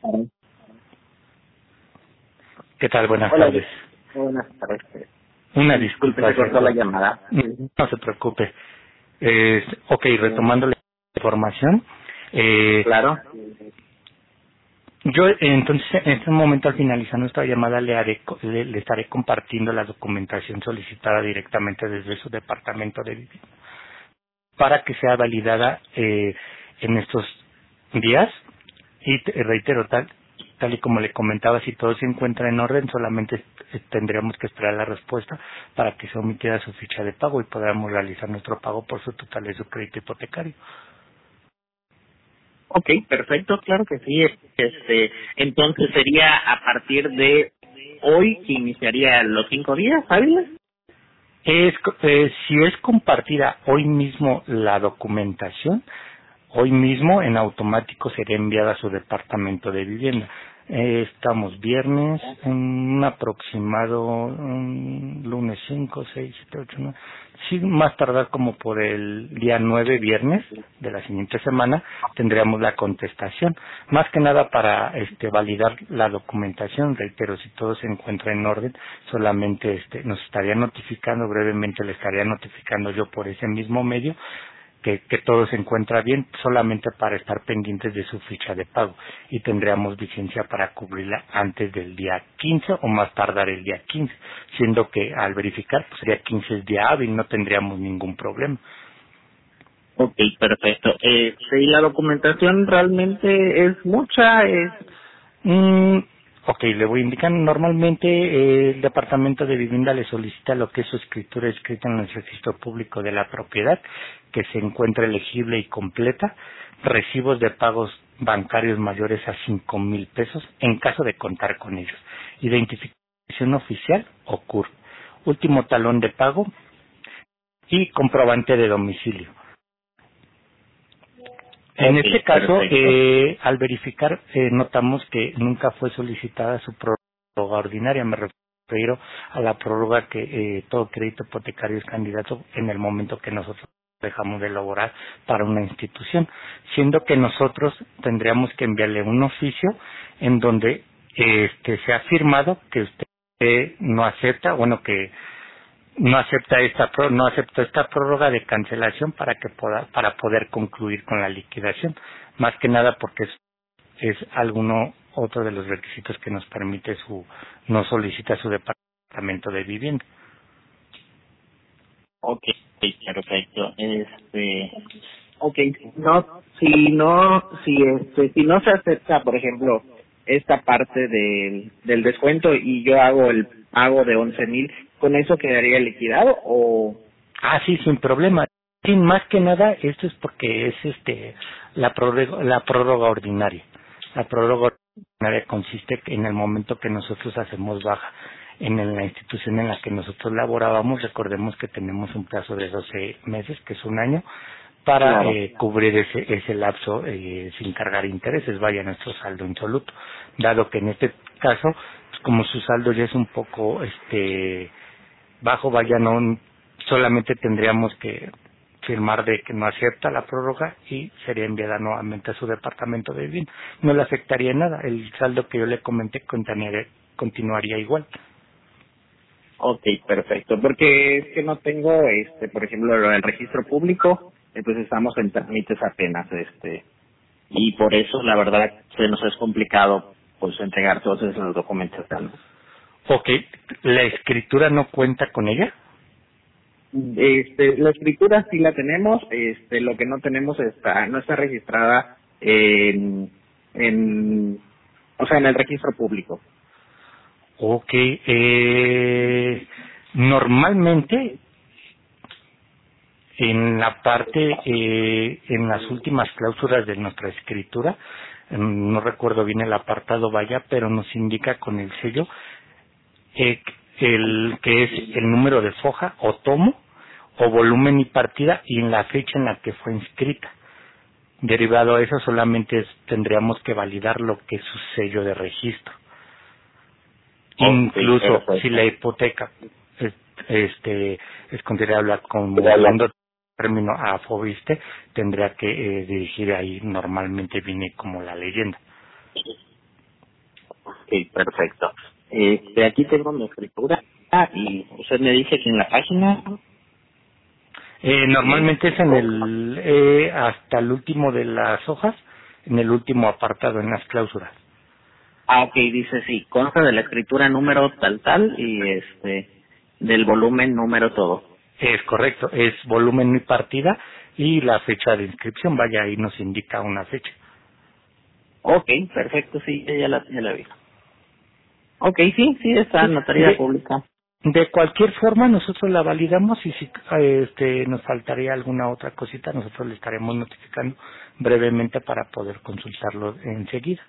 ¿Qué tal? Buenas Hola, tardes. buenas tardes. Una Disculpe, disculpa. se cortó la llamada. No se preocupe. Ok, retomando la información. Claro. Yo, entonces, en este momento, al finalizar nuestra llamada, le estaré compartiendo la documentación solicitada directamente desde su departamento de vivienda para que sea validada en estos días. Y reitero, tal y como le comentaba, si todo se encuentra en orden, solamente tendríamos que esperar la respuesta para que se omitiera su ficha de pago y podamos realizar nuestro pago por su total de su crédito hipotecario. Ok, perfecto, claro que sí. Entonces sería a partir de hoy que iniciaría los 5 días, ¿sabes? Si es compartida hoy mismo la documentación, hoy mismo en automático sería enviada a su departamento de vivienda. Estamos viernes, un aproximado lunes 5, 6, 7, 8, 9. Sí, más tardar como por el día 9 viernes de la siguiente semana tendríamos la contestación. Más que nada para validar la documentación, reitero, si todo se encuentra en orden, solamente nos estaría notificando, brevemente le estaría notificando yo por ese mismo medio que todo se encuentra bien, solamente para estar pendientes de su ficha de pago y tendríamos vigencia para cubrirla antes del día 15 o más tardar el día 15, siendo que al verificar pues sería 15 el día hábil, no tendríamos ningún problema. Ok, perfecto. Sí, la documentación realmente es mucha, Ok, le voy a indicar, normalmente el Departamento de Vivienda le solicita lo que es su escritura escrita en el registro público de la propiedad, que se encuentre legible y completa, recibos de pagos bancarios mayores a 5,000 pesos, en caso de contar con ellos, identificación oficial o CUR, último talón de pago y comprobante de domicilio. En Ok, este caso, perfecto. al verificar, notamos que nunca fue solicitada su prórroga ordinaria. Me refiero a la prórroga que todo crédito hipotecario es candidato en el momento que nosotros dejamos de elaborar para una institución, siendo que nosotros tendríamos que enviarle un oficio en donde se ha firmado que usted no acepta, bueno, que no aceptó esta prórroga de cancelación para poder concluir con la liquidación, más que nada porque es alguno otro de los requisitos que nos permite no solicita su departamento de vivienda. Ok, perfecto. Ok, si no se acepta, por ejemplo, esta parte del descuento y yo hago el pago de 11,000, ¿con eso quedaría liquidado o? Sí, sin problema. Sí, más que nada esto es porque es la prórroga ordinaria. La prórroga ordinaria consiste en el momento que nosotros hacemos baja en la institución en la que nosotros laborábamos. Recordemos que tenemos un plazo de 12 meses, que es un año, para Claro. cubrir ese lapso sin cargar intereses, vaya nuestro saldo insoluto. Dado que en este caso, pues, como su saldo ya es un poco bajo, vaya, no solamente tendríamos que firmar de que no acepta la prórroga y sería enviada nuevamente a su departamento de vivienda. No le afectaría en nada, el saldo que yo le comenté continuaría igual. Ok, perfecto, porque es que no tengo, por ejemplo, lo del registro público, pues estamos en trámites apenas, y por eso, la verdad, se nos es complicado, pues, entregar todos esos documentos. Ok, ¿la escritura no cuenta con ella? La escritura sí la tenemos, lo que no tenemos no está registrada o sea, en el registro público. Ok, normalmente en la parte, en las últimas cláusulas de nuestra escritura, no recuerdo bien el apartado vaya, pero nos indica con el sello el que es el número de foja o tomo o volumen y partida y en la fecha en la que fue inscrita. Derivado a eso solamente tendríamos que validar lo que es su sello de registro. Ok, Incluso si perfecto. la hipoteca es, es considerable como segundo término a Fobiste, tendría que dirigir ahí, normalmente viene como la leyenda. perfecto. Aquí tengo mi escritura y usted me dice que en la página... Normalmente es en el hasta el último de las hojas, en el último apartado, en las cláusulas. Dice sí, consta de la escritura número tal y del volumen número todo. Es correcto, es volumen y partida y la fecha de inscripción, vaya, ahí nos indica una fecha. Perfecto, sí, ya la vi. Sí, está en Sí, notaría pública. de cualquier forma nosotros la validamos y si nos faltaría alguna otra cosita, nosotros le estaremos notificando brevemente para poder consultarlo enseguida.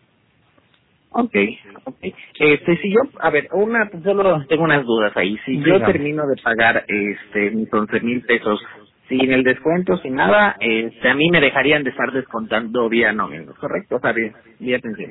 Si yo, a ver, solo tengo unas dudas ahí. Si yo Dígame. termino de pagar mis 11,000 pesos sin el descuento, sin nada, a mí me dejarían de estar descontando vía nómina, ¿correcto? O sea, vía pensión.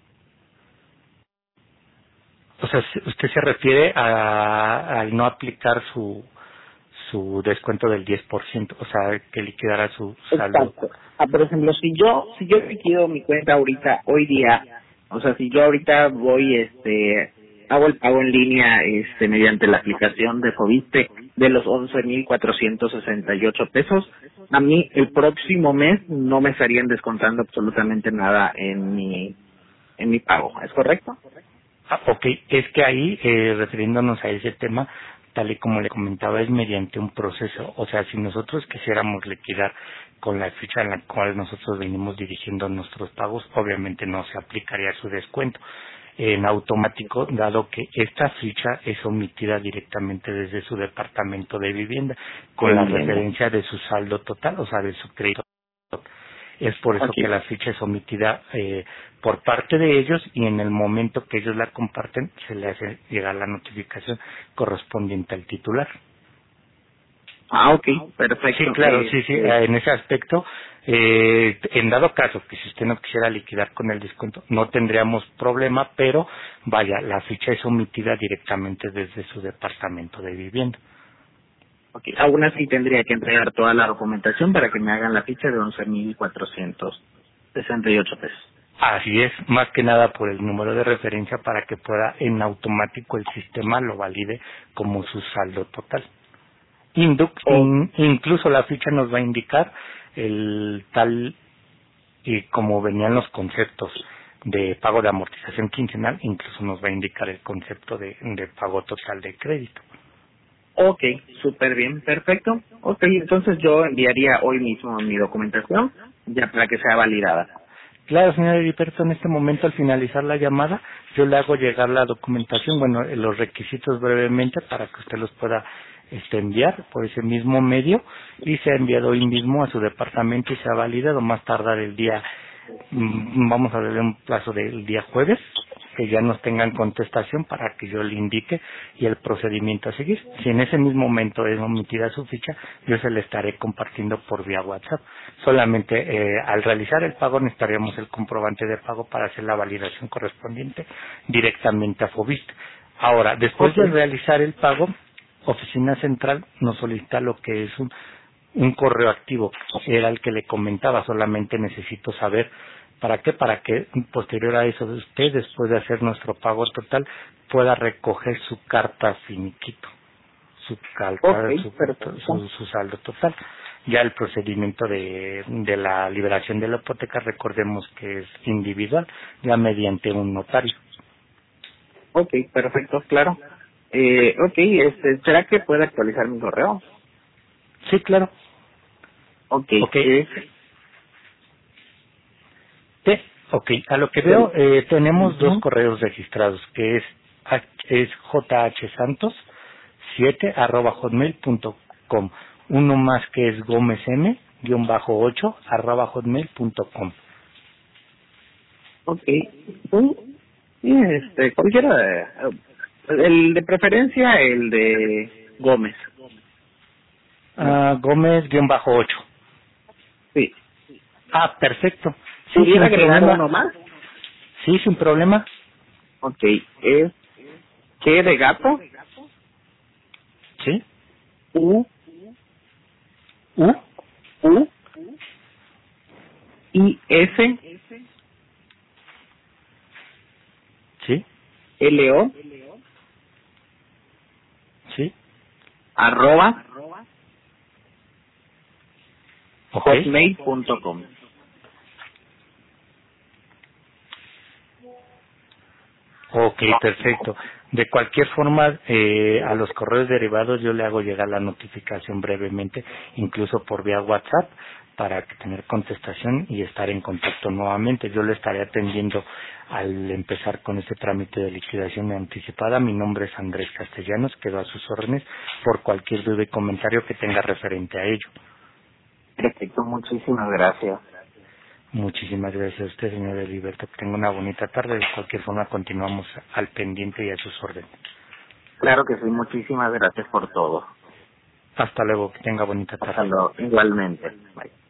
O sea, usted se refiere al no aplicar su descuento del 10%, o sea, que liquidara su saldo. Exacto. Por ejemplo, si yo liquido mi cuenta ahorita, hoy día, o sea, si yo ahorita voy, hago el pago en línea, mediante la aplicación de Fobiste de los 11,468 pesos, a mí el próximo mes no me estarían descontando absolutamente nada en mi pago, ¿es correcto? Ok, es que ahí, refiriéndonos a ese tema, tal y como le comentaba, es mediante un proceso. O sea, si nosotros quisiéramos liquidar con la fecha en la cual nosotros venimos dirigiendo nuestros pagos, obviamente no se aplicaría su descuento en automático, dado que esta ficha es omitida directamente desde su departamento de vivienda, con la referencia de su saldo total, o sea, de su crédito. Es por eso que la ficha es omitida por parte de ellos y en el momento que ellos la comparten se le hace llegar la notificación correspondiente al titular. Perfecto. Sí, claro, sí, en ese aspecto, en dado caso que si usted no quisiera liquidar con el descuento, no tendríamos problema, pero vaya, la ficha es omitida directamente desde su departamento de vivienda. Aún así tendría que entregar toda la documentación para que me hagan la ficha de 11,468 pesos. Así es, más que nada por el número de referencia para que pueda en automático el sistema lo valide como su saldo total. Incluso la ficha nos va a indicar el tal y como venían los conceptos de pago de amortización quincenal, incluso nos va a indicar el concepto de pago total de crédito. Súper bien, perfecto. Entonces yo enviaría hoy mismo mi documentación ya para que sea validada. Claro, señora Heriberto, en este momento al finalizar la llamada, yo le hago llegar la documentación, los requisitos brevemente para que usted los pueda enviar por ese mismo medio y sea enviado hoy mismo a su departamento y sea validado más tardar el día, vamos a darle un plazo del día jueves, que ya nos tengan contestación para que yo le indique y el procedimiento a seguir. Si en ese mismo momento es omitida su ficha, yo se le estaré compartiendo por vía WhatsApp. Solamente al realizar el pago necesitaríamos el comprobante de pago para hacer la validación correspondiente directamente a Fobist. Ahora, después de realizar el pago, Oficina Central nos solicita lo que es un correo activo. Era el que le comentaba, solamente necesito saber ¿para qué? Para que posterior a eso usted, después de hacer nuestro pago total, pueda recoger su carta finiquito, su saldo total. Ya el procedimiento de la liberación de la hipoteca, recordemos que es individual, ya mediante un notario. Perfecto, claro. ¿Será que puede actualizar mi correo? Sí, claro. A lo que veo, tenemos dos correos registrados, que es jhsantos7@hotmail.com. Uno más que es gomezm-8@hotmail.com. Cualquiera, el de preferencia, el de Gómez. Gómez-8. Sí. Perfecto. Sí, ¿Pudiera sin agregar problema. uno más? Sí, sin problema. Es G de gato. Sí. U. I, S. Sí. LO ¿Sí? arroba Ok. hotmail.com. Ok, perfecto. De cualquier forma, a los correos derivados yo le hago llegar la notificación brevemente, incluso por vía WhatsApp, para tener contestación y estar en contacto nuevamente. Yo le estaré atendiendo al empezar con este trámite de liquidación anticipada. Mi nombre es Andrés Castellanos, quedo a sus órdenes por cualquier duda y comentario que tenga referente a ello. Perfecto, muchísimas gracias. Muchísimas gracias a usted, señor Heriberto. Que tenga una bonita tarde. De cualquier forma, continuamos al pendiente y a sus órdenes. Claro que sí, muchísimas gracias por todo. Hasta luego. Que tenga bonita Hasta tarde. luego, igualmente. Bye.